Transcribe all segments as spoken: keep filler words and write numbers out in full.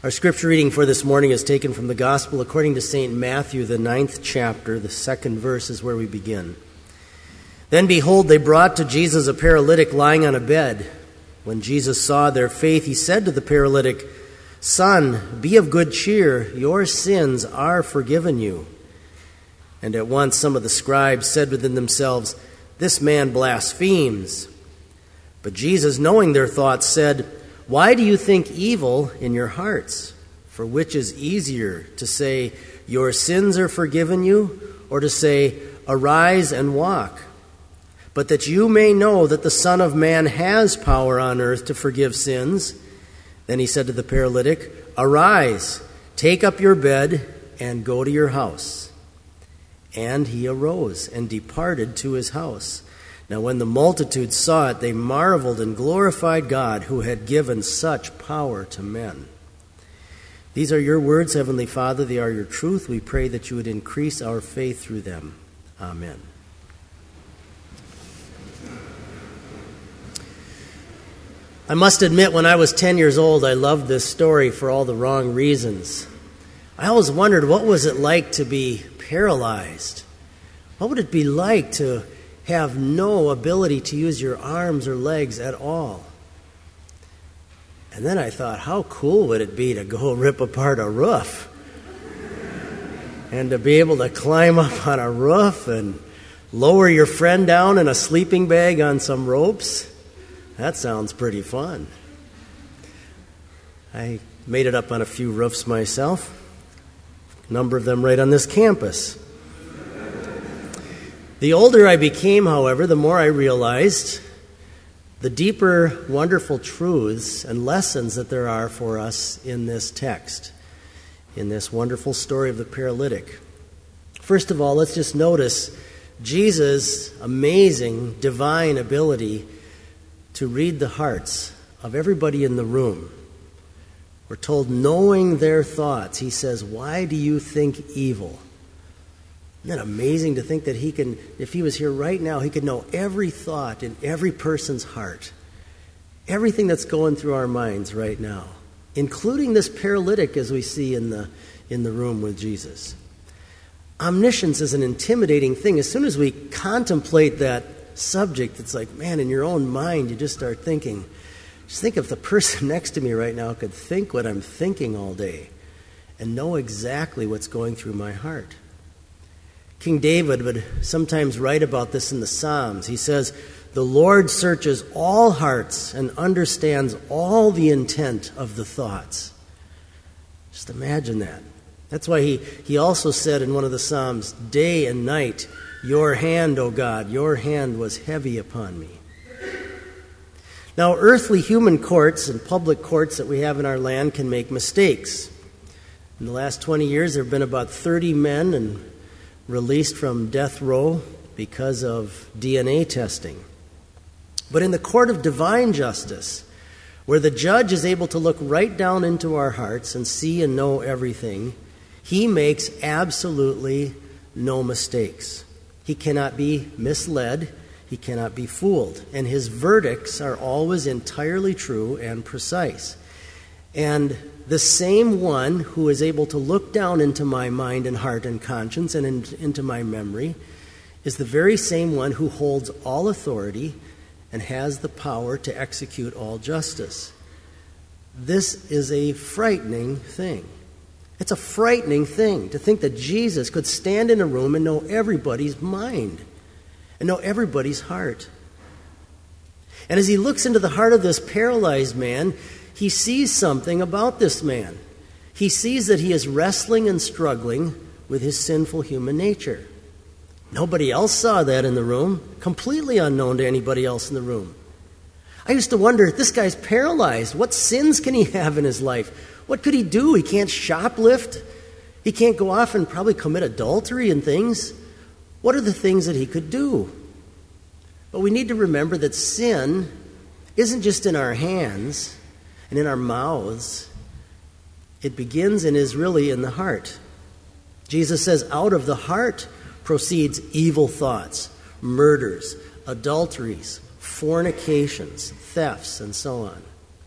Our scripture reading for this morning is taken from the Gospel according to Saint Matthew, the ninth chapter. The second verse is where we begin. Then behold, they brought to Jesus a paralytic lying on a bed. When Jesus saw their faith, he said to the paralytic, "Son, be of good cheer, your sins are forgiven you." And at once some of the scribes said within themselves, "This man blasphemes." But Jesus, knowing their thoughts, said, "Why do you think evil in your hearts? For which is easier, to say, 'Your sins are forgiven you,' or to say, 'Arise and walk'? But that you may know that the Son of Man has power on earth to forgive sins." Then he said to the paralytic, "Arise, take up your bed, and go to your house." And he arose and departed to his house. Now when the multitude saw it, they marveled and glorified God, who had given such power to men. These are your words, Heavenly Father. They are your truth. We pray that you would increase our faith through them. Amen. I must admit, when I was ten years old, I loved this story for all the wrong reasons. I always wondered, what was it like to be paralyzed? What would it be like to have no ability to use your arms or legs at all? And then I thought, how cool would it be to go rip apart a roof? And to be able to climb up on a roof and lower your friend down in a sleeping bag on some ropes? That sounds pretty fun. I made it up on a few roofs myself. A number of them right on this campus. The older I became, however, the more I realized the deeper, wonderful truths and lessons that there are for us in this text, in this wonderful story of the paralytic. First of all, let's just notice Jesus' amazing divine ability to read the hearts of everybody in the room. We're told, knowing their thoughts, he says, "Why do you think evil?" Isn't that amazing to think that he can, if he was here right now, he could know every thought in every person's heart, everything that's going through our minds right now, including this paralytic as we see in the in the room with Jesus. Omniscience is an intimidating thing. As soon as we contemplate that subject, it's like, man, in your own mind, you just start thinking, just think if the person next to me right now could think what I'm thinking all day and know exactly what's going through my heart. King David would sometimes write about this in the Psalms. He says, "The Lord searches all hearts and understands all the intent of the thoughts." Just imagine that. That's why he, he also said in one of the Psalms, "Day and night, your hand, O God, your hand was heavy upon me." Now, earthly human courts and public courts that we have in our land can make mistakes. In the last twenty years, there have been about thirty men and released from death row because of D N A testing. But in the court of divine justice, where the judge is able to look right down into our hearts and see and know everything, he makes absolutely no mistakes. He cannot be misled. He cannot be fooled. And his verdicts are always entirely true and precise. And the same one who is able to look down into my mind and heart and conscience and in, into my memory is the very same one who holds all authority and has the power to execute all justice. This is a frightening thing. It's a frightening thing to think that Jesus could stand in a room and know everybody's mind and know everybody's heart. And as he looks into the heart of this paralyzed man, he sees something about this man. He sees that he is wrestling and struggling with his sinful human nature. Nobody else saw that in the room, completely unknown to anybody else in the room. I used to wonder, this guy's paralyzed. What sins can he have in his life? What could he do? He can't shoplift. He can't go off and probably commit adultery and things. What are the things that he could do? But we need to remember that sin isn't just in our hands and in our mouths. It begins and is really in the heart. Jesus says, out of the heart proceeds evil thoughts, murders, adulteries, fornications, thefts, and so on.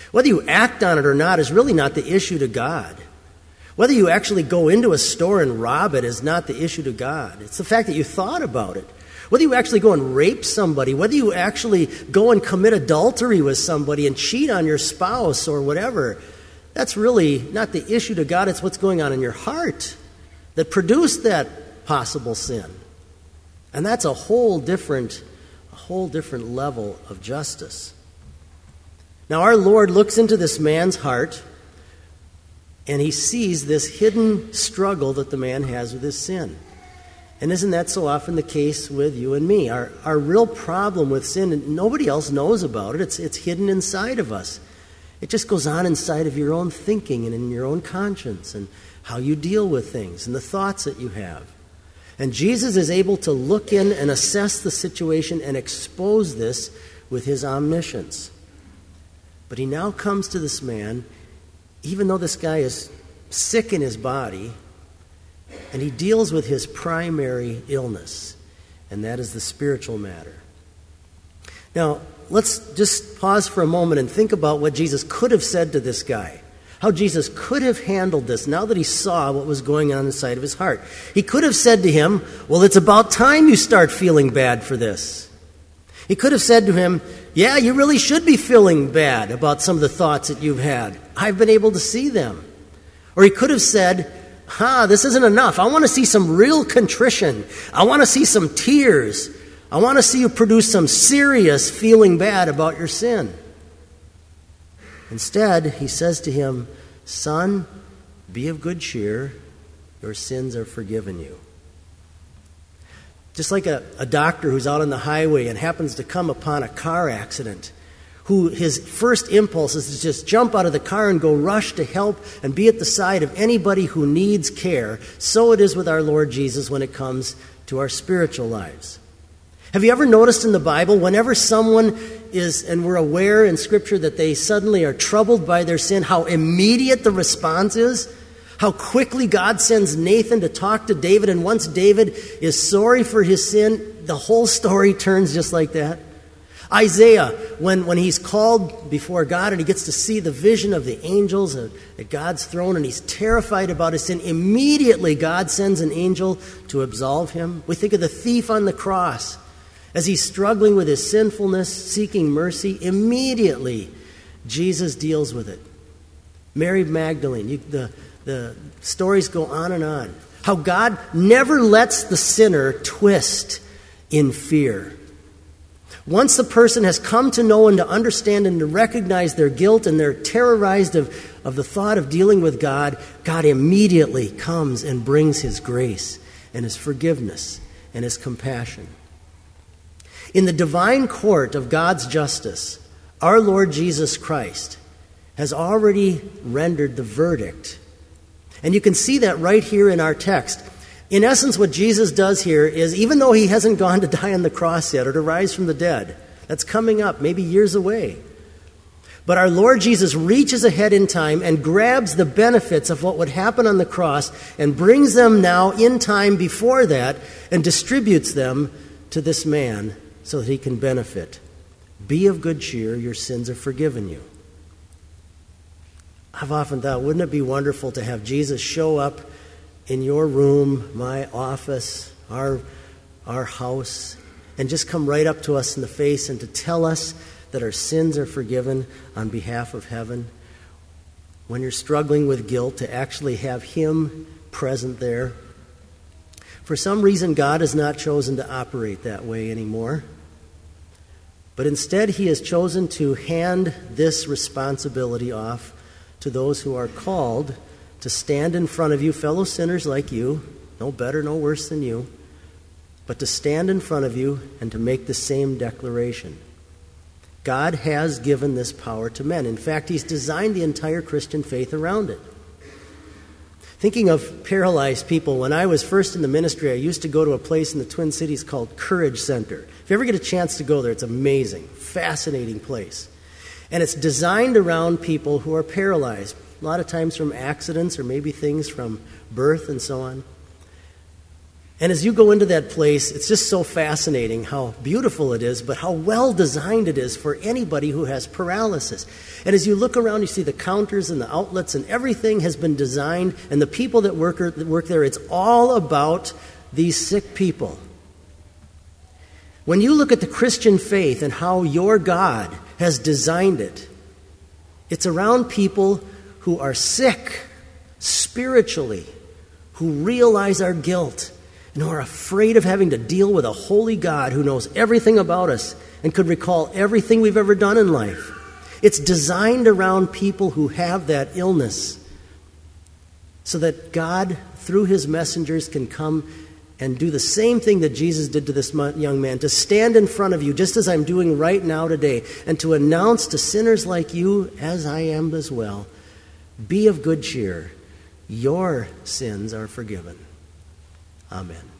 Whether you act on it or not is really not the issue to God. Whether you actually go into a store and rob it is not the issue to God. It's the fact that you thought about it. Whether you actually go and rape somebody, whether you actually go and commit adultery with somebody and cheat on your spouse or whatever, that's really not the issue to God. It's what's going on in your heart that produced that possible sin. And that's a whole different, a whole different level of justice. Now our Lord looks into this man's heart, and he sees this hidden struggle that the man has with his sin. And isn't that so often the case with you and me? Our, our real problem with sin, and nobody else knows about it, it's, it's hidden inside of us. It just goes on inside of your own thinking and in your own conscience and how you deal with things and the thoughts that you have. And Jesus is able to look in and assess the situation and expose this with his omniscience. But he now comes to this man, even though this guy is sick in his body, and he deals with his primary illness, and that is the spiritual matter. Now, let's just pause for a moment and think about what Jesus could have said to this guy. How Jesus could have handled this now that he saw what was going on inside of his heart. He could have said to him, well, it's about time you start feeling bad for this. He could have said to him, yeah, you really should be feeling bad about some of the thoughts that you've had. I've been able to see them. Or he could have said, ha, this isn't enough. I want to see some real contrition. I want to see some tears. I want to see you produce some serious feeling bad about your sin. Instead, he says to him, son, be of good cheer. Your sins are forgiven you. Just like a, a doctor who's out on the highway and happens to come upon a car accident, who his first impulse is to just jump out of the car and go rush to help and be at the side of anybody who needs care, so it is with our Lord Jesus when it comes to our spiritual lives. Have you ever noticed in the Bible, whenever someone is, and we're aware in Scripture that they suddenly are troubled by their sin, how immediate the response is? How quickly God sends Nathan to talk to David, and once David is sorry for his sin, the whole story turns just like that. Isaiah, when, when he's called before God and he gets to see the vision of the angels at, at God's throne and he's terrified about his sin, immediately God sends an angel to absolve him. We think of the thief on the cross. As he's struggling with his sinfulness, seeking mercy, immediately Jesus deals with it. Mary Magdalene, you, the, the stories go on and on. How God never lets the sinner twist in fear. Once the person has come to know and to understand and to recognize their guilt and they're terrorized of, of the thought of dealing with God, God immediately comes and brings his grace and his forgiveness and his compassion. In the divine court of God's justice, our Lord Jesus Christ has already rendered the verdict. And you can see that right here in our text. In essence, what Jesus does here is, even though he hasn't gone to die on the cross yet or to rise from the dead, that's coming up, maybe years away. But our Lord Jesus reaches ahead in time and grabs the benefits of what would happen on the cross and brings them now in time before that and distributes them to this man so that he can benefit. Be of good cheer, your sins are forgiven you. I've often thought, wouldn't it be wonderful to have Jesus show up in your room, my office, our, our house, and just come right up to us in the face and to tell us that our sins are forgiven on behalf of heaven. When you're struggling with guilt, to actually have him present there. For some reason, God has not chosen to operate that way anymore. But instead, he has chosen to hand this responsibility off to those who are called to stand in front of you, fellow sinners like you, no better, no worse than you, but to stand in front of you and to make the same declaration. God has given this power to men. In fact, he's designed the entire Christian faith around it. Thinking of paralyzed people, when I was first in the ministry, I used to go to a place in the Twin Cities called Courage Center. If you ever get a chance to go there, it's amazing, fascinating place. And it's designed around people who are paralyzed, a lot of times from accidents or maybe things from birth and so on. And as you go into that place, it's just so fascinating how beautiful it is, but how well designed it is for anybody who has paralysis. And as you look around, you see the counters and the outlets, and everything has been designed, and the people that work, that work there, it's all about these sick people. When you look at the Christian faith and how your God has designed it, it's around people who are sick spiritually, who realize our guilt, and who are afraid of having to deal with a holy God who knows everything about us and could recall everything we've ever done in life. It's designed around people who have that illness so that God, through his messengers, can come and do the same thing that Jesus did to this young man, to stand in front of you, just as I'm doing right now today, and to announce to sinners like you, as I am as well, be of good cheer. Your sins are forgiven. Amen.